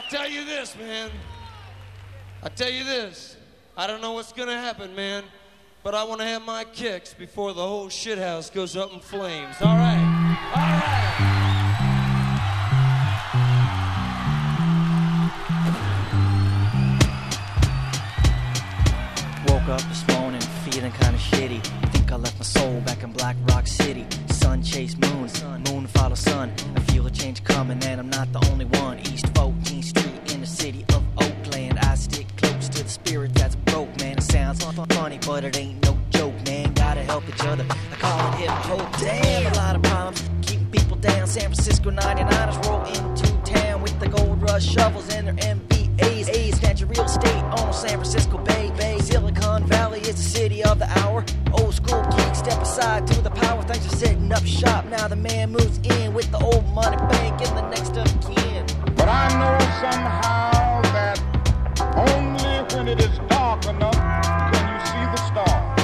tell you this, man. I tell you this. I don't know what's gonna happen, man, but I want to have my kicks before the whole shithouse goes up in flames. All right. All right. Woke up this morning feeling kinda shitty. Think I left my soul back in Black Rock City. Sun chase moon, moon follow sun. I feel a change coming and I'm not the only one. East 14th Street in the city of Oakland. I stick close to the spirit that's broke, man. It sounds funny, but it ain't no joke, man. Gotta help each other. I call it hip hop. Damn, a lot of problems keeping people down. San Francisco 99ers roll into town with the gold rush shovels and their MBAs. Snatch your real estate on San Francisco Bay. Silicon Valley is the city of the hour. Old school geeks step aside to the power. Things are setting up shop. Now the man moves in with the old money bank and the next of kin. But I know somehow that only when it is dark enough can you see the stars.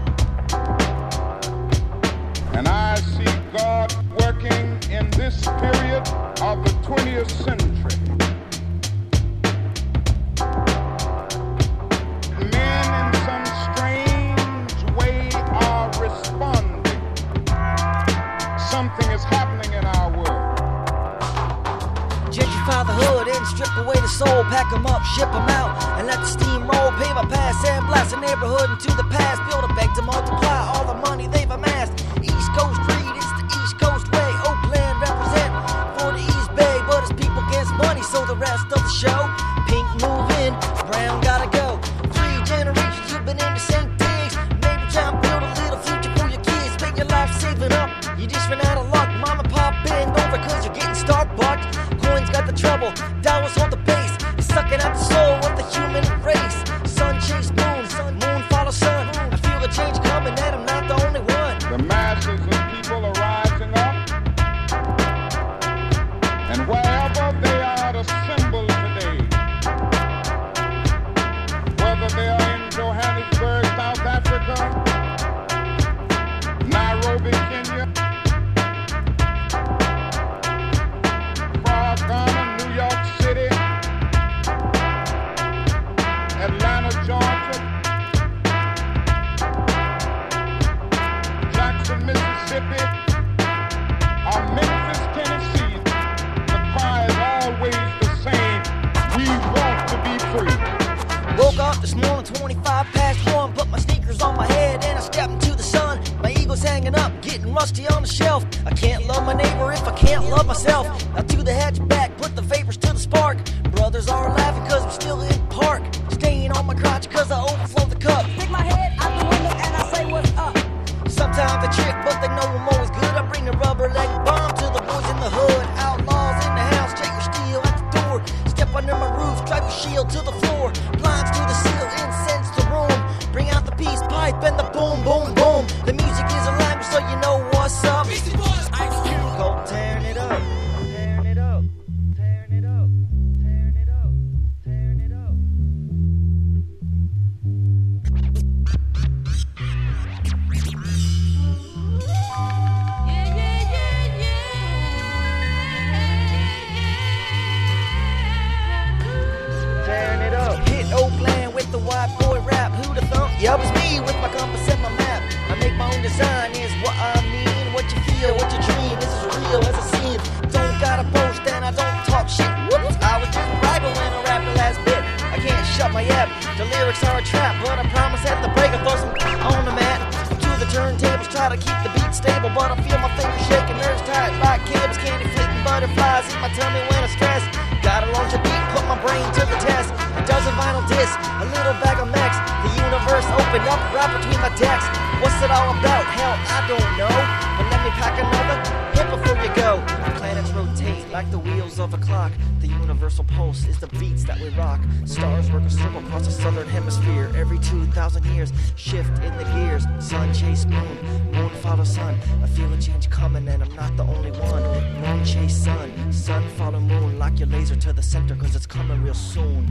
And I see God working in this period of the 20th century. Men in some strange way are responding. Something is happening in our world. Gentrify the hood and strip away the soul. Pack them up, ship them out, and let the steam roll. Pave a pass and blast the neighborhood into the past. Build a bank to multiply all the money they've amassed. East Coast Read, it's the East Coast way. Oakland represent for the East Bay, but it's people against money, so the rest of the show. Pink move in, brown gotta go. 3 generations you've been in the same digs. Maybe try and build a little future for your kids. Spend your life saving up, you just ran out of luck. Mama, pop, bend over cause you're getting Starbucks. Coins got the trouble, dollars hold the base. It's sucking out the soul of the human race. Sun chase moon, moon follow sun. I feel the change coming and I'm not the only one. The masses of people are rising up, and wherever they are assembled today, whether they are in Johannesburg, South Africa, Nairobi, Kenya, Prague, Ghana, New York City, Atlanta, Georgia, Jackson, Mississippi, or Memphis, Tennessee, the cry is always the same: we want to be free. Woke up this morning 25 past 1. Put my sneakers on my head and I stepped into the sun. My ego's hanging up, getting rusty on the shelf. I can't love my neighbor if I can't love myself. Now to the hatchback, put the vapors to the spark. Brothers are laughing cause I'm still in park. Staying on my crotch cause I overflow the cup. Stick my head out the window and I say what's up. Sometimes I trick, but they know I'm always good. I bring a rubber leg bomb to the boys in the hood. Outlaws in the house, check your steel at the door. Step under my roof, drive your shield to the floor. Blinds to the seal, incense the room. Bring out the peace pipe and the boom, boom, boom. The music is alive, so you know what's up. Beastie Boys, Ice Cube, Cold tearing it up. Tearing it up. Tearing it up. Tearing it up. Tearing it up. Tearing it up. Hit Oakland with the white boy rap. Who'da thunk? Yeah, it was me with my compass and my map. I make my own design, is what I mean. What you feel, what you dream, this is real as I see it. Don't gotta boast and I don't talk shit. Whoops, I was just bragging when I rapped the last bit. I can't shut my yap, the lyrics are a trap. But I promise at the break I'll throw some on the mat. To the turntables, try to keep the beat stable. But I feel my fingers shaking, nerves tight like cables. Candy flitting butterflies in my tummy when I stress. Gotta launch a beat, put my brain to the test. A dozen vinyl discs, a little bag of mechs. The universe opened up right between my decks. What's it all about? Hell, I don't know. But let me pack another hit before you go. The planets rotate like the wheels of a clock. The universal pulse is the beats that we rock. Stars work a circle across the southern hemisphere. Every 2,000 years, shift in the gears. Sun chase moon, moon follow sun. I feel a change coming and I'm not the only one. Moon chase sun, sun follow moon. Lock your laser to the center cause it's coming real soon.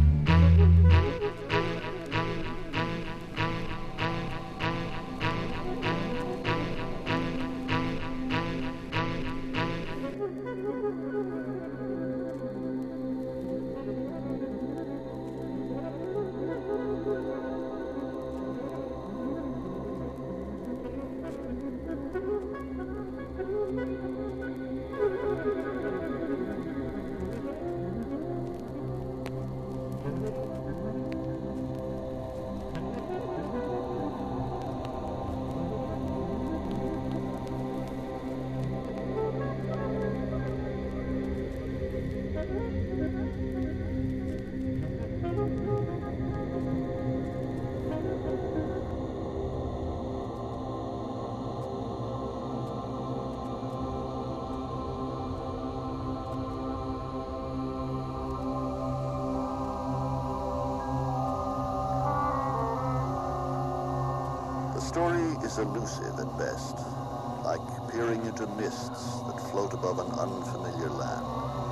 story is elusive at best, like peering into mists that float above an unfamiliar land.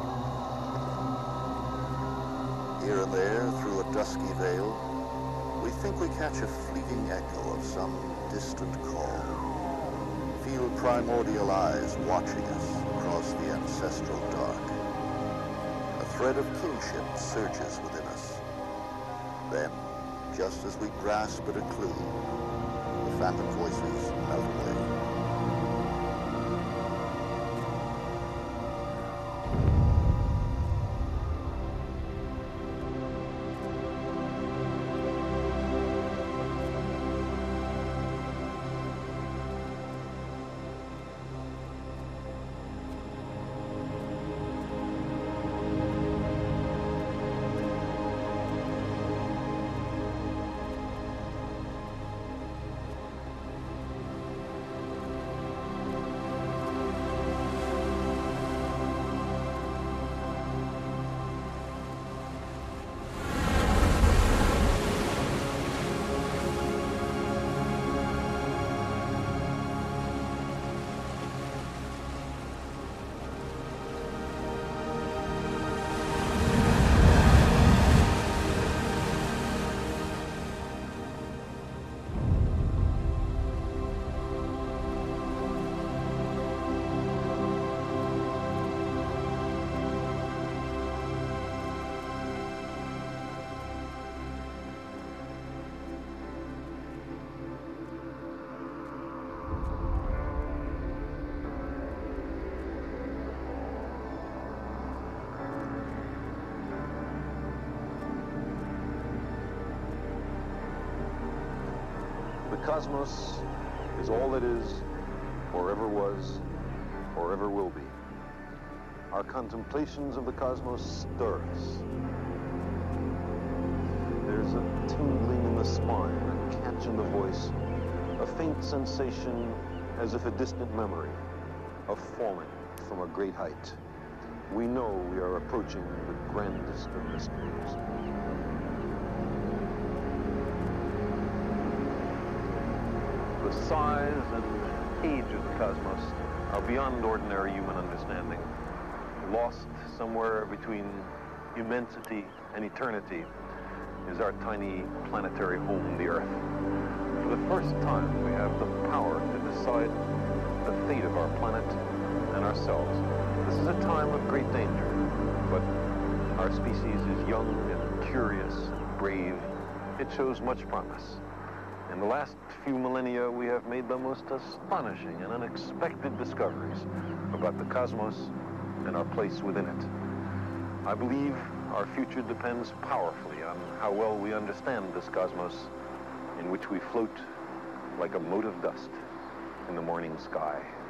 Here and there, through a dusky veil, we think we catch a fleeting echo of some distant call. Feel primordial eyes watching us across the ancestral dark. A thread of kinship surges within us. Then, just as we grasp at a clue, the phantom voices melt away. The cosmos is all it is, or ever was, or ever will be. Our contemplations of the cosmos stir us. There's a tingling in the spine, a catch in the voice, a faint sensation as if a distant memory of falling from a great height. We know we are approaching the grandest of mysteries. The size and age of the cosmos are beyond ordinary human understanding. Lost somewhere between immensity and eternity is our tiny planetary home, the Earth. For the first time, we have the power to decide the fate of our planet and ourselves. This is a time of great danger, but our species is young and curious and brave. It shows much promise. In the last few millennia, we have made the most astonishing and unexpected discoveries about the cosmos and our place within it. I believe our future depends powerfully on how well we understand this cosmos in which we float like a mote of dust in the morning sky.